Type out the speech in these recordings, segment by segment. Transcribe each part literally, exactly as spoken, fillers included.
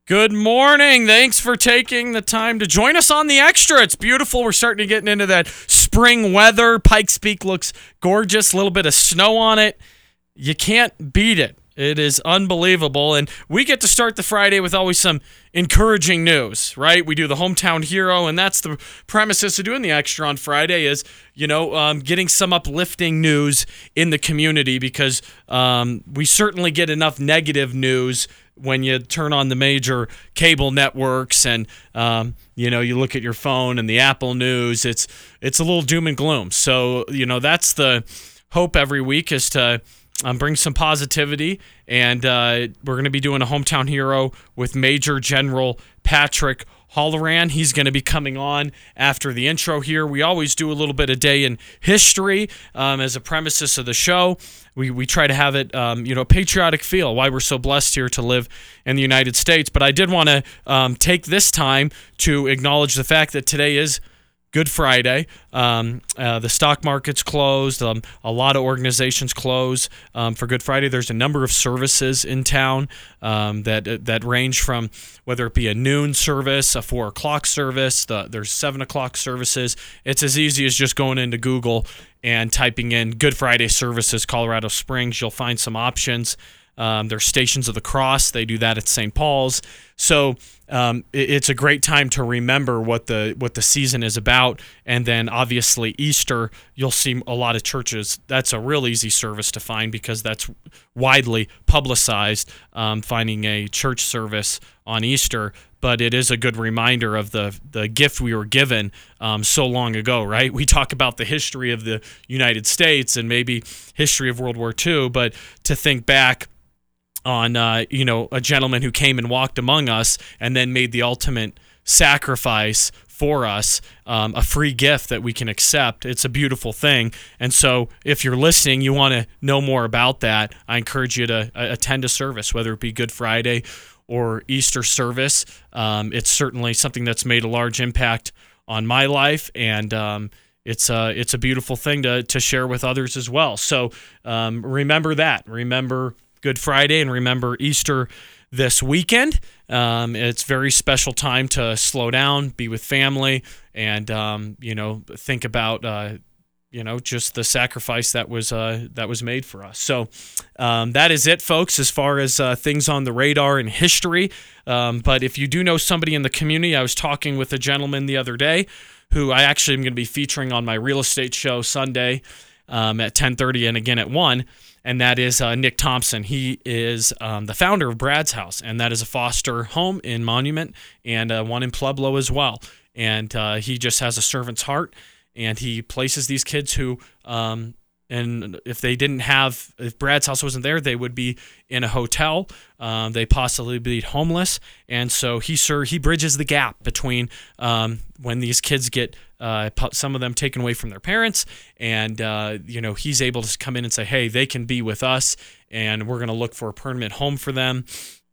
Good morning. Thanks for taking the time to join us on the Extra. It's beautiful. We're starting to get into that spring weather. Pikes Peak looks gorgeous. A little bit of snow on it. You can't beat it. It is unbelievable. And we get to start the Friday with always some encouraging news, right? We do the Hometown Hero, and that's the premises of doing the Extra on Friday is, you know, um, getting some uplifting news in the community because um, we certainly get enough negative news when you turn on the major cable networks and, um, you know, you look at your phone and the Apple News, it's it's a little doom and gloom. So, you know, that's the hope every week is to um, bring some positivity. And uh, we're going to be doing a Hometown Hero with Major General Patrick Halloran. He's going to be coming on after the intro here. We always do a little bit of day in history um, as a premises of the show. We we try to have it, um, you know, patriotic feel, why we're so blessed here to live in the United States. But I did want to um, take this time to acknowledge the fact that today is Good Friday. Um, uh, the stock market's closed. Um, a lot of organizations close um, for Good Friday. There's a number of services in town um, that that range from whether it be a noon service, a four o'clock service. The, there's seven o'clock services. It's as easy as just going into Google and typing in Good Friday services, Colorado Springs. You'll find some options. Um, there's Stations of the Cross. They do that at Saint Paul's. So um, it, it's a great time to remember what the what the season is about. And then obviously Easter, you'll see a lot of churches. That's a real easy service to find because that's widely publicized, um, finding a church service on Easter. But it is a good reminder of the the gift we were given um, so long ago, right? We talk about the history of the United States and maybe history of World War Two, but to think back on, uh, you know, a gentleman who came and walked among us and then made the ultimate sacrifice for us, um, a free gift that we can accept. It's a beautiful thing. And so if you're listening, you want to know more about that, I encourage you to uh, attend a service, whether it be Good Friday or Easter service. Um, it's certainly something that's made a large impact on my life, and um, it's a, it's a beautiful thing to, to share with others as well. So um, remember that. Remember Good Friday and remember Easter this weekend. Um, it's a very special time to slow down, be with family, and um, you know, think about uh, you know, just the sacrifice that was uh, that was made for us. So um, that is it, folks, as far as uh, things on the radar in history. Um, but if you do know somebody in the community, I was talking with a gentleman the other day who I actually am going to be featuring on my real estate show Sunday um, at ten thirty and again at one. And that is uh, Nick Thompson. He is um, the founder of Brad's House, and that is a foster home in Monument and uh, one in Pueblo as well. And uh, he just has a servant's heart, and he places these kids who, um, and if they didn't have, if Brad's House wasn't there, they would be in a hotel. Um, they possibly be homeless, and so he sir he bridges the gap between um, when these kids get uh, some of them taken away from their parents, and uh, you know, he's able to come in and say, hey, they can be with us, and we're going to look for a permanent home for them,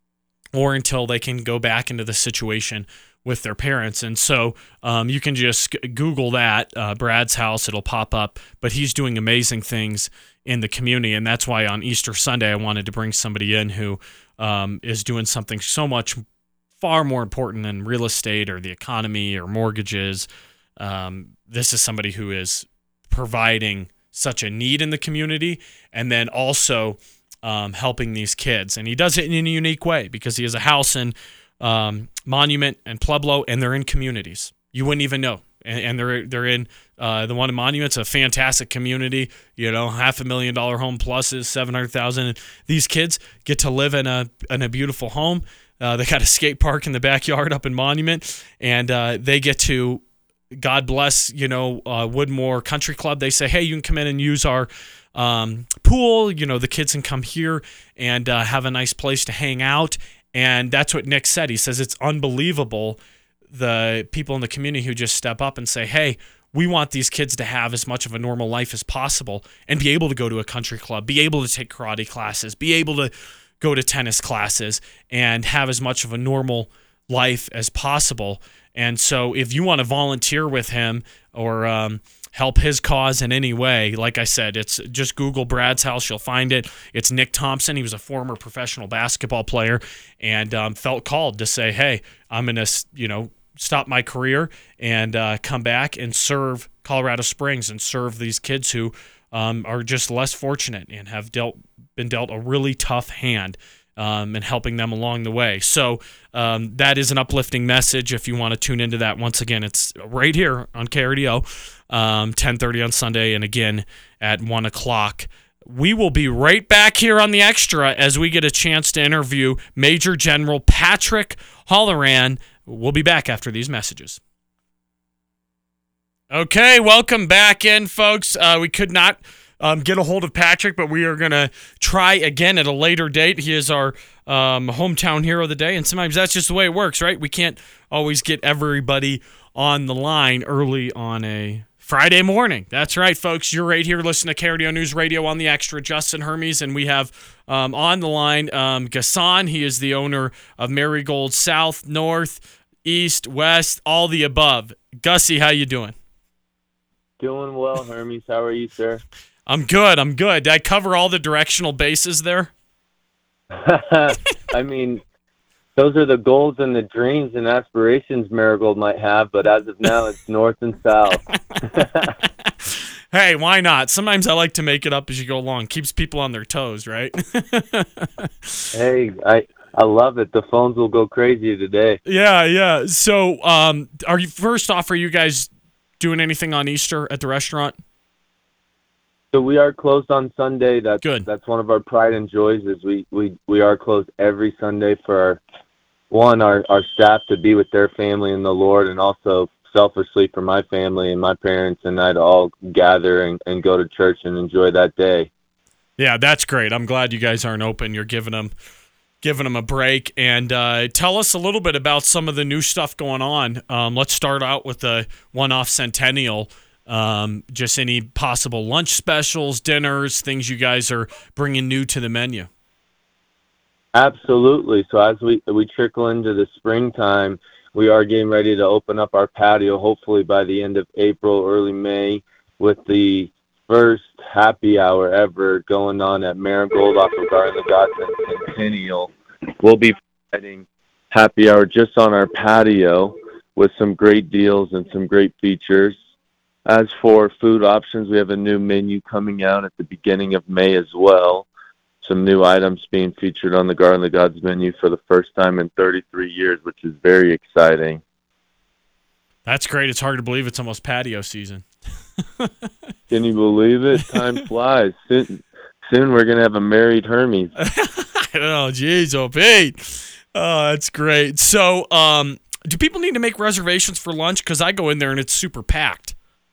or until they can go back into the situation with their parents. And so um, you can just Google that, uh, Brad's House, it'll pop up. But he's doing amazing things in the community, and that's why on Easter Sunday I wanted to bring somebody in who um, is doing something so much far more important than real estate or the economy or mortgages. Um, this is somebody who is providing such a need in the community, and then also um, helping these kids. And he does it in a unique way because he has a house in um, Monument and Pueblo, and they're in communities you wouldn't even know. And, and they're they're in uh, the one in Monument's a fantastic community. You know, half a million dollar home pluses, seven hundred thousand. These kids get to live in a in a beautiful home. Uh, they got a skate park in the backyard up in Monument, and uh, they get to, God bless, you know, uh, Woodmore Country Club. They say, hey, you can come in and use our um, pool. You know, the kids can come here and uh, have a nice place to hang out. And that's what Nick said. He says it's unbelievable, the people in the community who just step up and say, hey, we want these kids to have as much of a normal life as possible and be able to go to a country club, be able to take karate classes, be able to go to tennis classes and have as much of a normal life as possible. And so if you want to volunteer with him or, um, help his cause in any way, like I said, it's just Google Brad's House. You'll find it. It's Nick Thompson. He was a former professional basketball player and um, felt called to say, hey, I'm going to, you know, stop my career and uh, come back and serve Colorado Springs and serve these kids who um, are just less fortunate and have dealt been dealt a really tough hand um, and helping them along the way. So um, that is an uplifting message. If you want to tune into that, once again, it's right here on K R D O, um, ten thirty on Sunday, and again at one o'clock. We will be right back here on The Extra as we get a chance to interview Major General Patrick Halloran. We'll be back after these messages. Okay, welcome back in, folks. Uh, we could not um, get a hold of Patrick, but we are going to try again at a later date. He is our um, hometown hero of the day, and sometimes that's just the way it works, right? We can't always get everybody on the line early on a Friday morning. That's right, folks. You're right here listening to K R D O News Radio on The Extra. Justin Hermes, and we have um, on the line um, Gassan. He is the owner of Marigold South, North, East, West, all the above. Gussie, how you doing? Doing well, Hermes. How are you, sir? I'm good. I'm good. Did I cover all the directional bases there? I mean, those are the goals and the dreams and aspirations Marigold might have, but as of now, it's north and south. Hey, why not? Sometimes I like to make it up as you go along. Keeps people on their toes, right? Hey, I I love it. The phones will go crazy today. Yeah, yeah. So, um, are you first off? Are you guys doing anything on Easter at the restaurant? So we are closed on Sunday. That's Good. That's one of our pride and joys. Is we we we are closed every Sunday for our one our our staff to be with their family in the Lord, and also selfishly for my family and my parents and I to all gather and, and go to church and enjoy that day. Yeah, that's great. I'm glad you guys aren't open. You're giving them giving them a break. And uh, tell us a little bit about some of the new stuff going on. Um, let's start out with the one-off Centennial. Um, just any possible lunch specials, dinners, things you guys are bringing new to the menu. Absolutely. So as we we trickle into the springtime, we are getting ready to open up our patio, hopefully by the end of April, early May, with the first happy hour ever going on at Marigold off of Garden of the Gods and Centennial. We'll be providing happy hour just on our patio with some great deals and some great features. As for food options, we have a new menu coming out at the beginning of May as well. Some new items being featured on the Garden of the Gods menu for the first time in thirty-three years, which is very exciting. That's great. It's hard to believe it's almost patio season. Can you believe it? Time flies. Soon, soon we're going to have a married Hermes. I don't know. Jeez, oh, Pete. Oh, that's great. So um, do people need to make reservations for lunch? Because I go in there and it's super packed.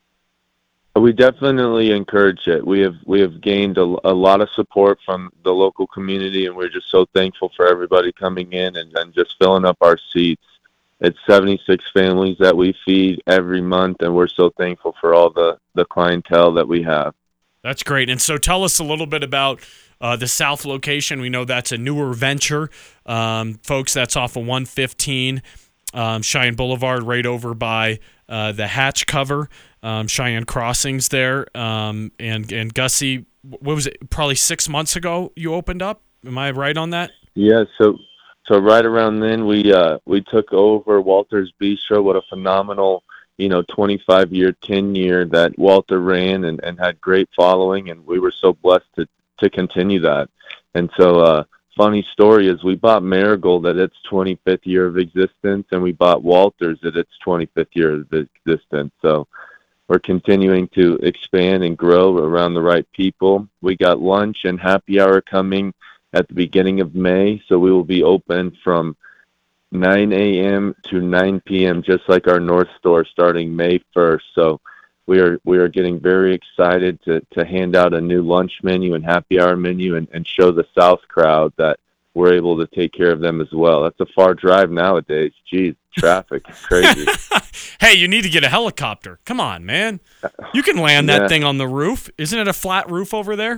We definitely encourage it. We have we have gained a, a lot of support from the local community, and we're just so thankful for everybody coming in and, and just filling up our seats. It's seventy-six families that we feed every month, and we're so thankful for all the, the clientele that we have. That's great. And so tell us a little bit about uh, the South location. We know that's a newer venture. Um, folks, that's off of one fifteen um, Cheyenne Boulevard, right over by uh, the hatch cover. Um, Cheyenne Crossings there, um, and and Gussie, what was it? Probably six months ago you opened up. Am I right on that? Yeah. So, so right around then we uh, we took over Walter's Bistro. What a phenomenal, you know, twenty-five year tenure that Walter ran and, and had great following, and we were so blessed to to continue that. And so, uh, funny story is we bought Marigold at its twenty-fifth year of existence, and we bought Walter's at its twenty-fifth year of existence. So we're continuing to expand and grow around the right people. We got lunch and happy hour coming at the beginning of May, so we will be open from nine a.m. to nine p.m., just like our North store, starting May first. So we are we are getting very excited to, to hand out a new lunch menu and happy hour menu and, and show the South crowd that we're able to take care of them as well. That's a far drive nowadays. Geez, traffic is crazy. Hey, you need to get a helicopter. Come on, man. You can land that Yeah. thing on the roof. Isn't it a flat roof over there?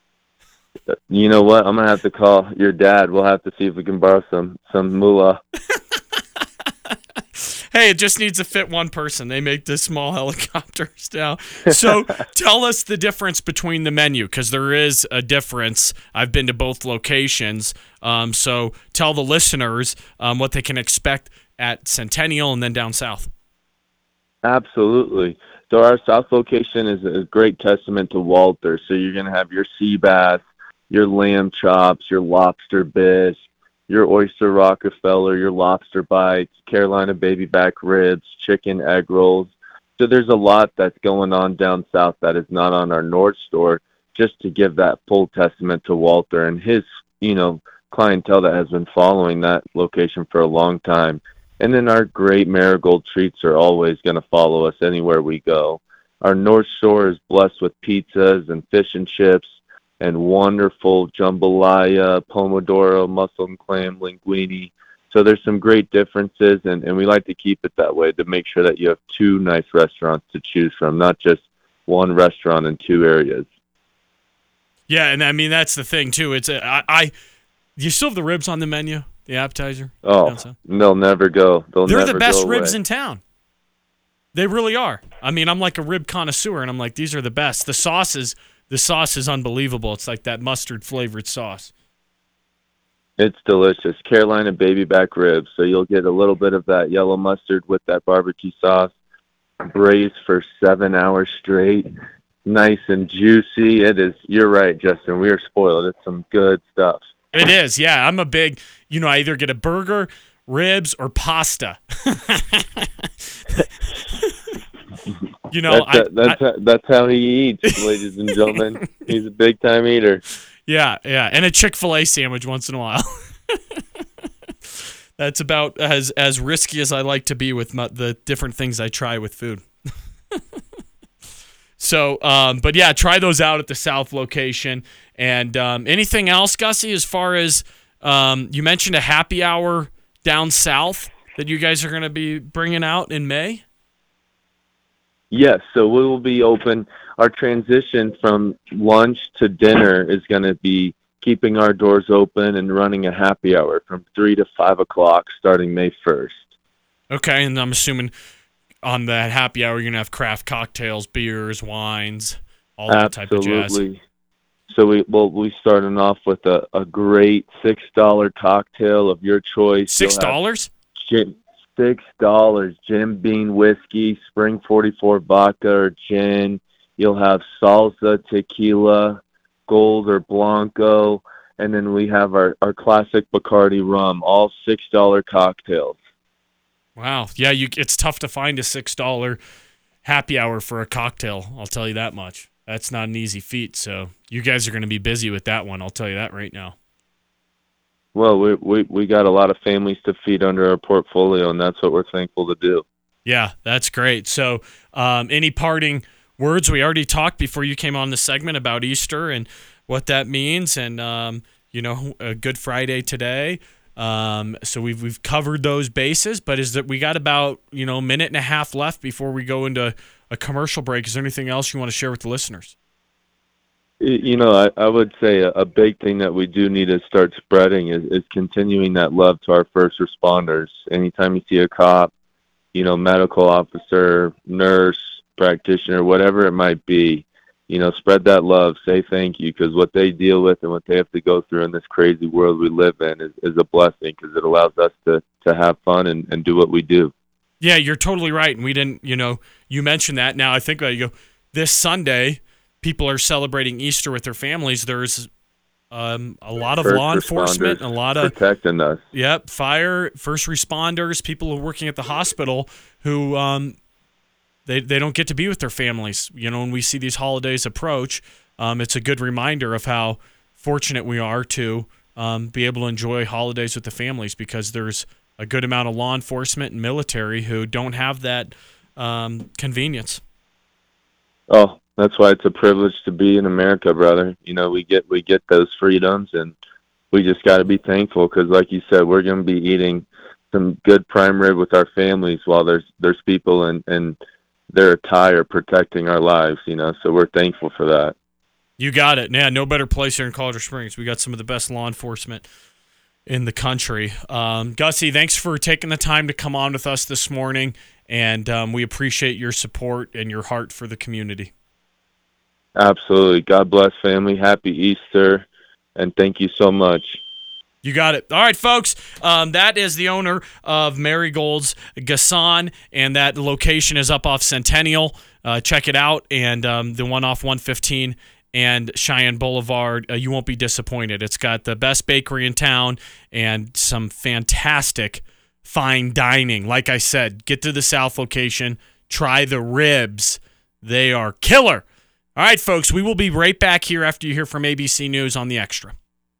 You know what? I'm going to have to call your dad. We'll have to see if we can borrow some, some moolah. Hey, it just needs to fit one person. They make the small helicopters now. So tell us the difference between the menu, because there is a difference. I've been to both locations. Um, so tell the listeners um, what they can expect at Centennial and then down south. Absolutely. So our south location is a great testament to Walter. So you're going to have your sea bass, your lamb chops, your lobster bisque, your oyster Rockefeller, your lobster bites, Carolina baby back ribs, chicken egg rolls. So there's a lot that's going on down south that is not on our North store, just to give that full testament to Walter and his, you know, clientele that has been following that location for a long time. And then our great Marigold treats are always going to follow us anywhere we go. Our North Shore is blessed with pizzas and fish and chips and wonderful jambalaya, pomodoro, mussel and clam, linguine. So there's some great differences, and, and we like to keep it that way to make sure that you have two nice restaurants to choose from, not just one restaurant in two areas. Yeah, and I mean, that's the thing, too. It's a, I, I you still have the ribs on the menu, the appetizer? Oh, they'll never go. They'll They're never the best go ribs away. in town. They really are. I mean, I'm like a rib connoisseur, and I'm like, these are the best. The sauce is, the sauce is unbelievable. It's like that mustard-flavored sauce. It's delicious. Carolina baby back ribs. So you'll get a little bit of that yellow mustard with that barbecue sauce, braised for seven hours straight, nice and juicy. It is. You're right, Justin. We are spoiled. It's some good stuff. It is, yeah. I'm a big, you know, I either get a burger, ribs, or pasta. You know, that's, I, a, that's, I, a, that's how he eats, ladies and gentlemen. He's a big-time eater. Yeah, yeah, and a Chick-fil-A sandwich once in a while. That's about as as risky as I like to be with my, the different things I try with food. So, um, but yeah, try those out at the South location. And um, anything else, Gussie, as far as um, you mentioned a happy hour down south that you guys are going to be bringing out in May? Yes, so we will be open. Our transition from lunch to dinner is going to be keeping our doors open and running a happy hour from three to five o'clock starting May first. Okay, and I'm assuming on that happy hour you're going to have craft cocktails, beers, wines, all that type of jazz. Absolutely. So we well we starting off with a, a great six dollar cocktail of your choice. Six dollars? Six dollars. Jim Beam whiskey, Spring forty-four vodka or gin. You'll have salsa, tequila, gold or blanco, and then we have our, our classic Bacardi rum. All six dollar cocktails. Wow. Yeah, you. It's tough to find a six dollar happy hour for a cocktail. I'll tell you that much. That's not an easy feat. So you guys are going to be busy with that one. I'll tell you that right now. Well, we, we we got a lot of families to feed under our portfolio, and that's what we're thankful to do. Yeah, that's great. So um, any parting words? We already talked before you came on the segment about Easter and what that means, and, um, you know, a Good Friday today. Um, so we've we've covered those bases, but is that we got about, you know, a minute and a half left before we go into a commercial break. Is there anything else you want to share with the listeners? You know, I, I would say a, a big thing that we do need to start spreading is, is continuing that love to our first responders. Anytime you see a cop, you know, medical officer, nurse, practitioner, whatever it might be, you know, spread that love, say thank you, because what they deal with and what they have to go through in this crazy world we live in is, is a blessing, because it allows us to, to have fun and, and do what we do. Yeah, you're totally right. And we didn't, you know, you mentioned that. Now I think that you go, this Sunday, people are celebrating Easter with their families. There's um, a lot of first law enforcement, and a lot of protecting us. Yep, fire, first responders, people who are working at the hospital who um, they they don't get to be with their families. You know, when we see these holidays approach, um, it's a good reminder of how fortunate we are to um, be able to enjoy holidays with the families, because there's a good amount of law enforcement and military who don't have that um, convenience. Oh, that's why it's a privilege to be in America, brother. You know, we get we get those freedoms, and we just got to be thankful, because, like you said, we're going to be eating some good prime rib with our families while there's there's people in, in their attire protecting our lives, you know, so we're thankful for that. You got it. Yeah, no better place here in Colorado Springs. We got some of the best law enforcement in the country. Um, Gussie, thanks for taking the time to come on with us this morning, and um, we appreciate your support and your heart for the community. Absolutely. God bless, family. Happy Easter, and thank you so much. You got it. All right, folks. Um, that is the owner of Marigold's, Gasson, and that location is up off Centennial. Uh, check it out. And um, the one off one fifteen and Cheyenne Boulevard, uh, you won't be disappointed. It's got the best bakery in town and some fantastic fine dining. Like I said, get to the South location. Try the ribs. They are killer. All right, folks. We will be right back here after you hear from A B C News on The Extra.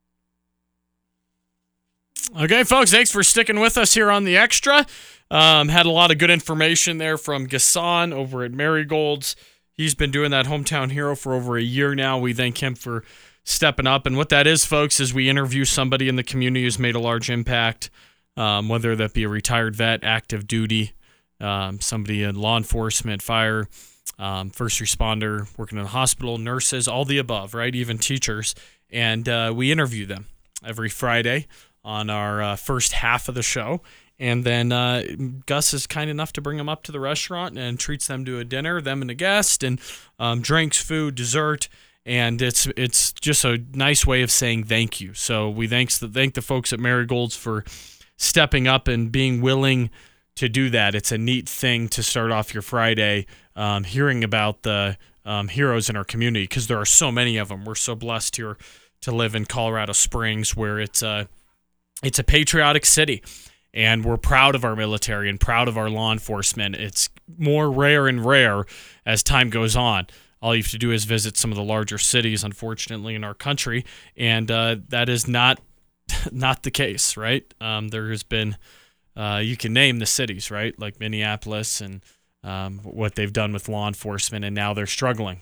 Okay, folks, thanks for sticking with us here on The Extra. Um, had a lot of good information there from Gasson over at Marigold's. He's been doing that Hometown Hero for over a year now. We thank him for stepping up. And what that is, folks, is we interview somebody in the community who's made a large impact, um, whether that be a retired vet, active duty, um, somebody in law enforcement, fire, um, first responder, working in a hospital, nurses, all the above, right? Even teachers. And uh, we interview them every Friday on our uh, first half of the show. And then uh, Gus is kind enough to bring them up to the restaurant and treats them to a dinner, them and a guest, and um, drinks, food, dessert. And it's it's just a nice way of saying thank you. So we thanks the, thank the folks at Marigold's for stepping up and being willing to do that. It's a neat thing to start off your Friday um, hearing about the um, heroes in our community, because there are so many of them. We're so blessed here to live in Colorado Springs, where it's a It's a patriotic city, and we're proud of our military and proud of our law enforcement. It's more rare and rare as time goes on. All you have to do is visit some of the larger cities, unfortunately, in our country, and uh, that is not not the case, right? Um, there has been, uh, you can name the cities, right, like Minneapolis and um, what they've done with law enforcement, and now they're struggling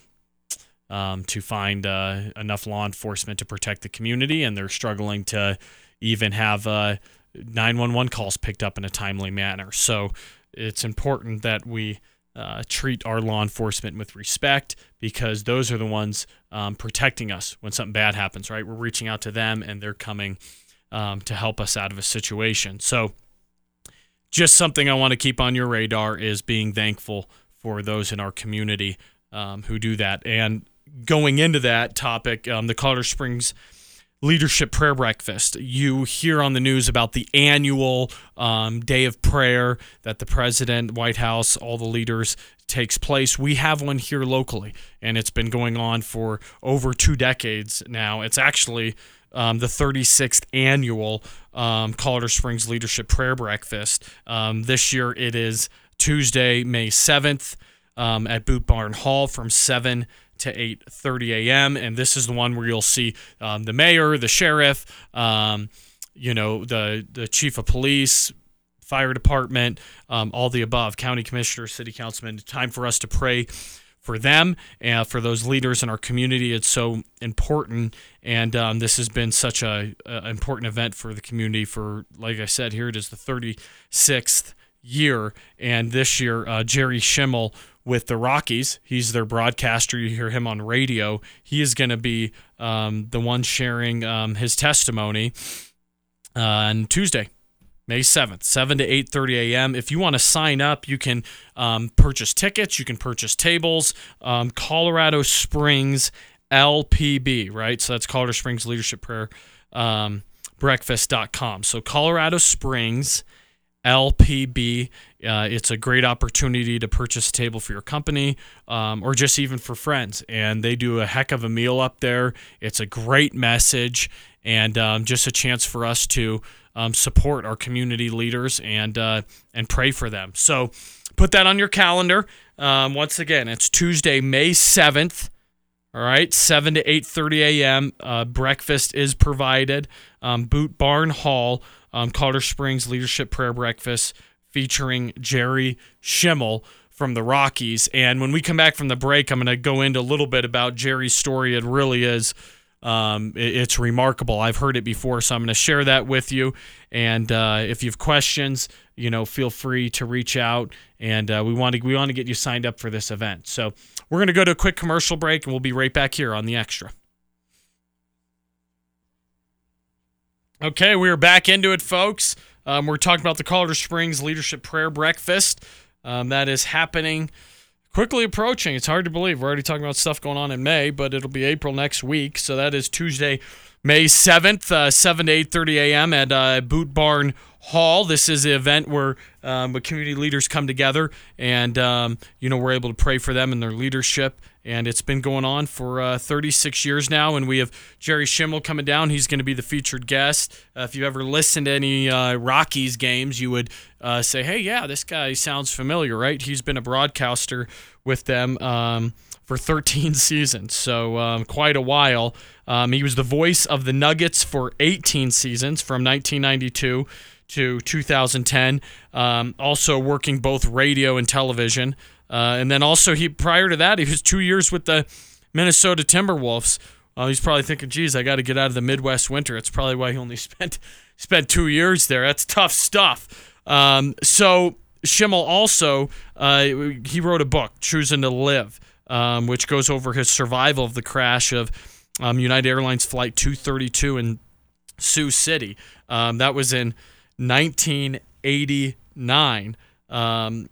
um, to find uh, enough law enforcement to protect the community, and they're struggling to even have uh, nine one one calls picked up in a timely manner. So it's important that we uh, treat our law enforcement with respect, because those are the ones um, protecting us when something bad happens, right? We're reaching out to them, and they're coming um, to help us out of a situation. So just something I want to keep on your radar is being thankful for those in our community um, who do that. And going into that topic, um, the Colorado Springs Leadership Prayer Breakfast. You hear on the news about the annual um, day of prayer that the president, White House, all the leaders takes place. We have one here locally, and it's been going on for over two decades now. It's actually um, the thirty-sixth annual um, Colorado Springs Leadership Prayer Breakfast. Um, this year it is Tuesday, May seventh um, at Boot Barn Hall from seven to eight thirty a.m. And this is the one where you'll see um, the mayor, the sheriff, um, you know, the the chief of police, fire department, um, all the above, county commissioner, city councilman. Time for us to pray for them and for those leaders in our community. It's so important, and um, this has been such a, a important event for the community for, like I said, here it is the thirty-sixth year, and this year uh, Jerry Schimmel with the Rockies, he's their broadcaster. You hear him on radio. He is going to be um, the one sharing um, his testimony uh, on Tuesday, May seventh, seven to eight thirty a.m. If you want to sign up, you can um, purchase tickets. You can purchase tables. Um, Colorado Springs L P B, right? So that's Colorado Springs Leadership Prayer um, Breakfast dot com. So Colorado Springs L P B. Uh, it's a great opportunity to purchase a table for your company um, or just even for friends. And they do a heck of a meal up there. It's a great message, and um, just a chance for us to um, support our community leaders and uh, and pray for them. So put that on your calendar. Um, once again, it's Tuesday, May seventh. All right, seven to eight thirty a.m. Uh, breakfast is provided. Um, Boot Barn Hall, um, Colorado Springs Leadership Prayer Breakfast, featuring Jerry Schimmel from the Rockies. And when we come back from the break, I'm going to go into a little bit about Jerry's story. It really is, um, it, it's remarkable. I've heard it before, so I'm going to share that with you. And uh, if you have questions, you know, feel free to reach out. And uh, we want to we want to get you signed up for this event. So we're going to go to a quick commercial break, and we'll be right back here on The Extra. Okay, we are back into it, folks. Um, we're talking about the Colorado Springs Leadership Prayer Breakfast. Um, that is happening, quickly approaching. It's hard to believe. We're already talking about stuff going on in May, but it'll be April next week. So that is Tuesday, May seventh, uh, seven to eight thirty a.m. at uh, Boot Barn Hall. This is the event where um, community leaders come together and, um, you know, we're able to pray for them and their leadership. And it's been going on for uh, thirty-six years now. And we have Jerry Schimmel coming down. He's going to be the featured guest. Uh, if you ever listened to any uh, Rockies games, you would uh, say, hey, yeah, this guy sounds familiar, right? He's been a broadcaster with them um, for thirteen seasons, so um, quite a while. Um, he was the voice of the Nuggets for eighteen seasons, from nineteen ninety-two to two thousand ten, um, also working both radio and television. Uh, and then also, he prior to that, he was two years with the Minnesota Timberwolves. Uh, he's probably thinking, geez, I got to get out of the Midwest winter. That's probably why he only spent spent two years there. That's tough stuff. Um, so Schimmel also, uh, he wrote a book, Choosing to Live, um, which goes over his survival of the crash of um, United Airlines Flight two thirty-two in Sioux City. Um, that was in nineteen eighty-nine. Um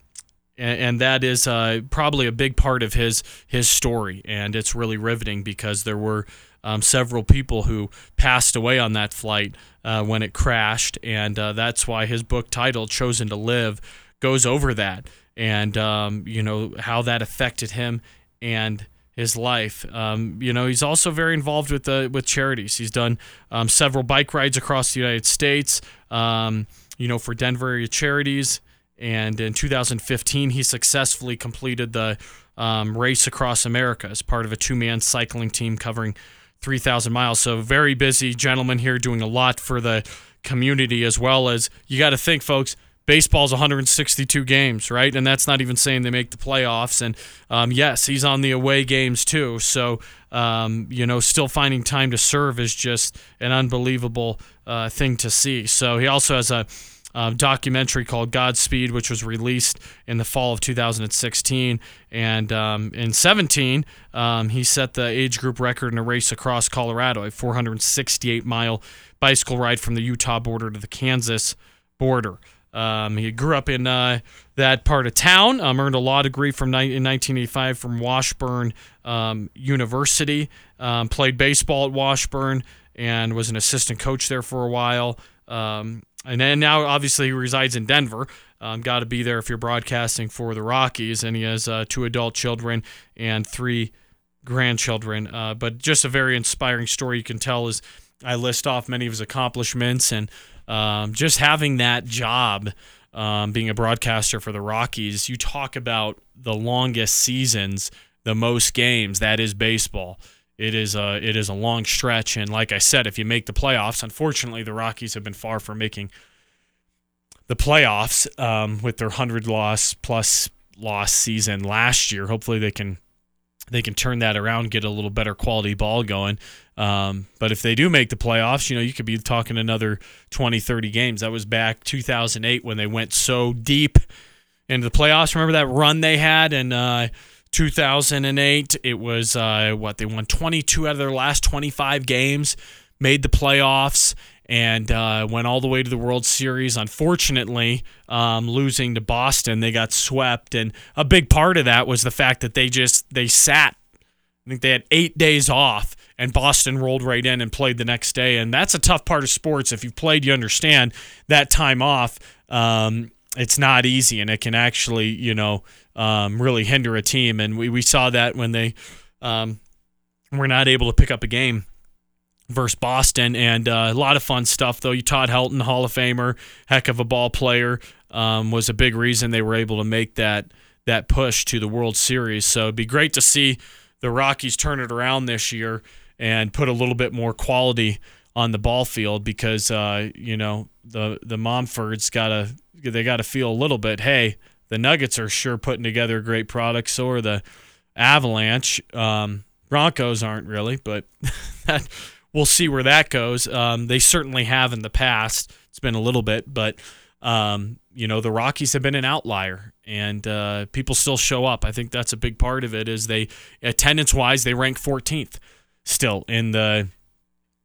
And that is uh, probably a big part of his his story, and it's really riveting because there were um, several people who passed away on that flight uh, when it crashed, and uh, that's why his book titled "Chosen to Live" goes over that, and um, you know how that affected him and his life. Um, you know, he's also very involved with the with charities. He's done um, several bike rides across the United States. Um, you know, for Denver area charities. And in two thousand fifteen, he successfully completed the um, Race Across America as part of a two-man cycling team covering three thousand miles. So very busy gentleman here, doing a lot for the community, as well as, you got to think, folks, baseball's one hundred sixty-two games, right? And that's not even saying they make the playoffs. And um, yes, he's on the away games too. So, um, you know, still finding time to serve is just an unbelievable uh, thing to see. So he also has a Um, documentary called Godspeed, which was released in the fall of two thousand sixteen. And um, in seventeen, um, he set the age group record in a race across Colorado, a four hundred sixty-eight mile bicycle ride from the Utah border to the Kansas border. Um, he grew up in uh, that part of town, um, earned a law degree from ni- in nineteen eighty-five from Washburn um, University, um, played baseball at Washburn, and was an assistant coach there for a while. Um, And then now, obviously, he resides in Denver. Um, got to be there if you're broadcasting for the Rockies. And he has uh, two adult children and three grandchildren. Uh, but just a very inspiring story. You can tell as I list off many of his accomplishments. And um, just having that job, um, being a broadcaster for the Rockies, you talk about the longest seasons, the most games. That is baseball. It is a it is a long stretch, and like I said, if you make the playoffs, unfortunately, the Rockies have been far from making the playoffs um, with their one hundred loss plus loss season last year. Hopefully, they can they can turn that around, get a little better quality ball going. Um, but if they do make the playoffs, you know, you could be talking another twenty, thirty games. That was back two thousand eight when they went so deep into the playoffs. Remember that run they had and. Uh, two thousand eight, it was, uh, what, they won twenty-two out of their last twenty-five games, made the playoffs, and uh, went all the way to the World Series. Unfortunately, um, losing to Boston, they got swept, and a big part of that was the fact that they just, they sat. I think they had eight days off, and Boston rolled right in and played the next day, and that's a tough part of sports. If you've played, you understand that time off, um, it's not easy, and it can actually, you know, um, really hinder a team. And we, we saw that when they um, were not able to pick up a game versus Boston. And uh, a lot of fun stuff, though. Todd Helton, Hall of Famer, heck of a ball player, um, was a big reason they were able to make that that push to the World Series. So it'd be great to see the Rockies turn it around this year and put a little bit more quality on the ball field, because uh, you know the the Momfords gotta they gotta feel a little bit. Hey, the Nuggets are sure putting together a great product. So are the Avalanche. Um, Broncos aren't really, but that, we'll see where that goes. Um, they certainly have in the past. It's been a little bit, but um, you know the Rockies have been an outlier, and uh, people still show up. I think that's a big part of it. Is they attendance wise they rank fourteenth still in the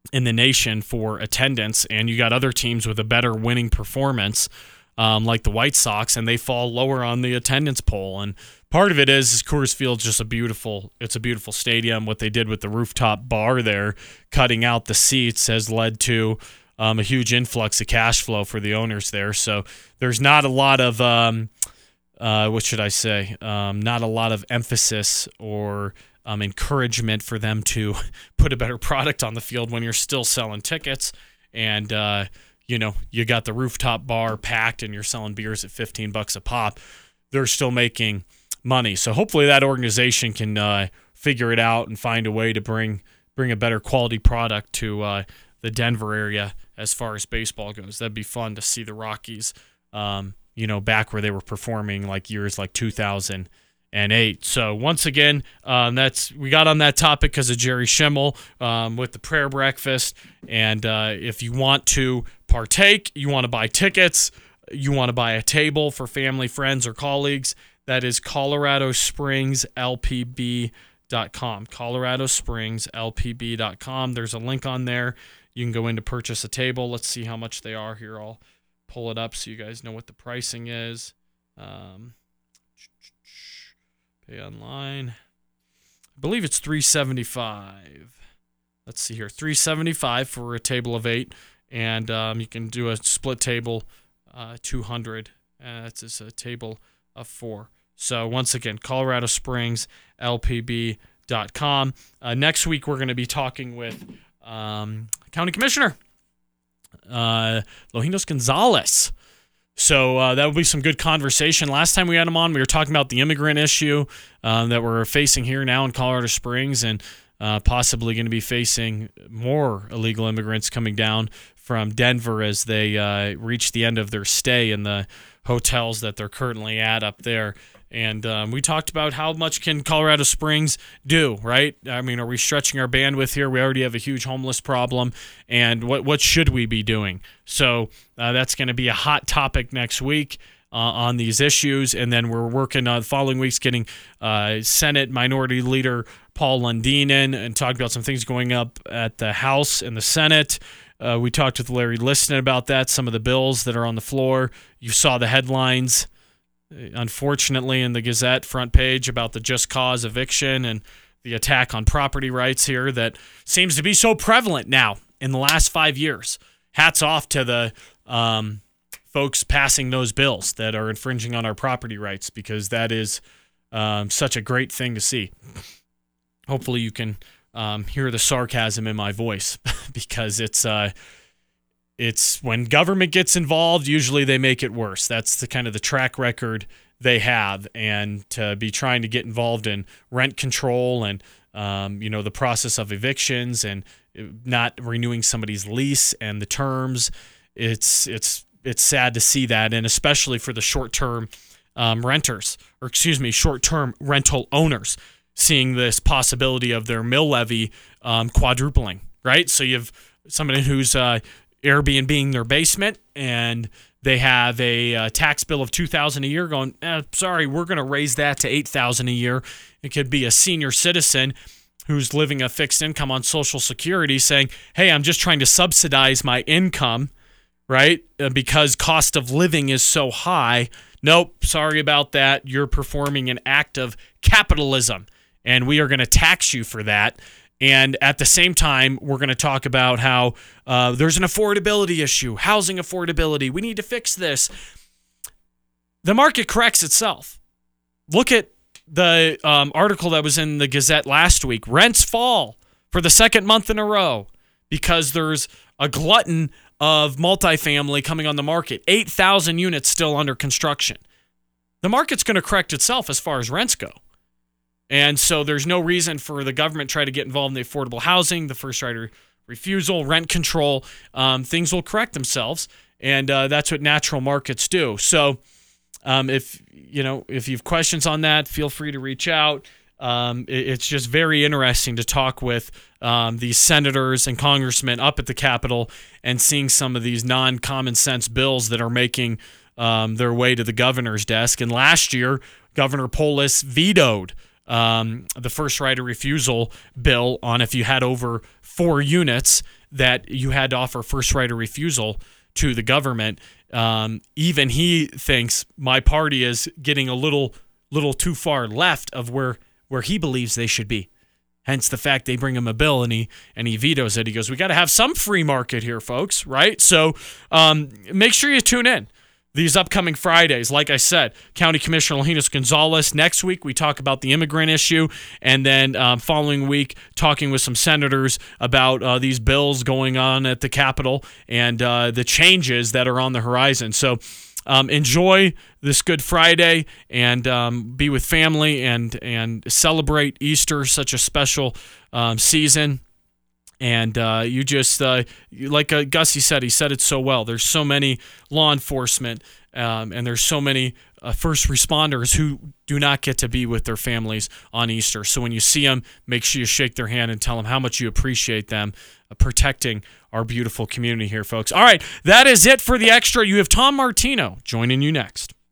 in the nation for attendance, and you got other teams with a better winning performance, um, like the White Sox, and they fall lower on the attendance poll. And part of it is, is Coors Field's just a beautiful, it's a beautiful stadium. What they did with the rooftop bar there, cutting out the seats, has led to um, a huge influx of cash flow for the owners there. So there's not a lot of, um, uh, what should I say, um, not a lot of emphasis or um, encouragement for them to put a better product on the field when you're still selling tickets. And, uh, you know, you got the rooftop bar packed and you're selling beers at fifteen bucks a pop. They're still making money. So hopefully that organization can uh, figure it out and find a way to bring bring a better quality product to uh, the Denver area as far as baseball goes. That'd be fun to see the Rockies, um, you know, back where they were performing like years like two thousand eight. So once again, um, that's we got on that topic because of Jerry Schimmel um, with the prayer breakfast. And uh, if you want to partake, you want to buy tickets, you want to buy a table for family, friends, or colleagues, that is Colorado Springs L P B dot com. Colorado Springs L P B dot com. There's a link on there. You can go in to purchase a table. Let's see how much they are here. I'll pull it up so you guys know what the pricing is. Um, pay online. I believe it's three hundred seventy-five dollars. Let's see here. three hundred seventy-five dollars for a table of eight. And um, you can do a split table, uh, two hundred dollars. Uh, that's just a table of four. So once again, Colorado Springs L P B dot com. Uh, next week, we're going to be talking with um, County Commissioner uh, Lojinos Gonzalez. So uh, that will be some good conversation. Last time we had him on, we were talking about the immigrant issue um, that we're facing here now in Colorado Springs, and uh, possibly going to be facing more illegal immigrants coming down from Denver as they uh, reach the end of their stay in the hotels that they're currently at up there. And um, we talked about how much can Colorado Springs do, right? I mean, are we stretching our bandwidth here? We already have a huge homeless problem. And what what should we be doing? So uh, that's going to be a hot topic next week uh, on these issues. And then we're working on the following weeks getting uh, Senate Minority Leader Paul Lundin in and talking about some things going up at the House and the Senate. Uh, we talked with Larry Liston about that, some of the bills that are on the floor. You saw the headlines, unfortunately, in the Gazette front page about the just cause eviction and the attack on property rights here that seems to be so prevalent now in the last five years. Hats off to the um, folks passing those bills that are infringing on our property rights, because that is um, such a great thing to see. Hopefully you can um, hear the sarcasm in my voice because it's uh, it's when government gets involved, usually they make it worse. That's the kind of the track record they have, and to be trying to get involved in rent control and um, you know, the process of evictions and not renewing somebody's lease and the terms, it's it's it's sad to see that, and especially for the short-term um, renters, or excuse me, short-term rental owners, seeing this possibility of their mill levy um, quadrupling, right? So you have somebody who's uh, Airbnb-ing their basement, and they have a uh, tax bill of two thousand dollars a year going, eh, sorry, we're going to raise that to eight thousand dollars a year. It could be a senior citizen who's living a fixed income on Social Security saying, hey, I'm just trying to subsidize my income, right, uh, because cost of living is so high. Nope, sorry about that. You're performing an act of capitalism, and we are going to tax you for that. And at the same time, we're going to talk about how uh, there's an affordability issue, housing affordability. We need to fix this. The market corrects itself. Look at the um, article that was in the Gazette last week. Rents fall for the second month in a row because there's a glutton of multifamily coming on the market. eight thousand units still under construction. The market's going to correct itself as far as rents go. And so there's no reason for the government to try to get involved in the affordable housing, the first right of refusal, rent control. Um, things will correct themselves, and uh, that's what natural markets do. So um, if you know if you have questions on that, feel free to reach out. Um, it, it's just very interesting to talk with um, these senators and congressmen up at the Capitol and seeing some of these non-common sense bills that are making um, their way to the governor's desk. And last year, Governor Polis vetoed Um, the first right of refusal bill on if you had over four units that you had to offer first right of refusal to the government. Um, even he thinks my party is getting a little little too far left of where where he believes they should be. Hence the fact they bring him a bill and he and he vetoes it. He goes, we got to have some free market here, folks, right? So um, make sure you tune in these upcoming Fridays. Like I said, County Commissioner Lajinas Gonzalez. Next week, we talk about the immigrant issue. And then um, following week, talking with some senators about uh, these bills going on at the Capitol and uh, the changes that are on the horizon. So um, enjoy this Good Friday and um, be with family and, and celebrate Easter, such a special um, season. And uh, you just, uh, like uh, Gussie said, he said it so well. There's so many law enforcement um, and there's so many uh, first responders who do not get to be with their families on Easter. So when you see them, make sure you shake their hand and tell them how much you appreciate them uh, protecting our beautiful community here, folks. All right, that is it for the Extra. You have Tom Martino joining you next.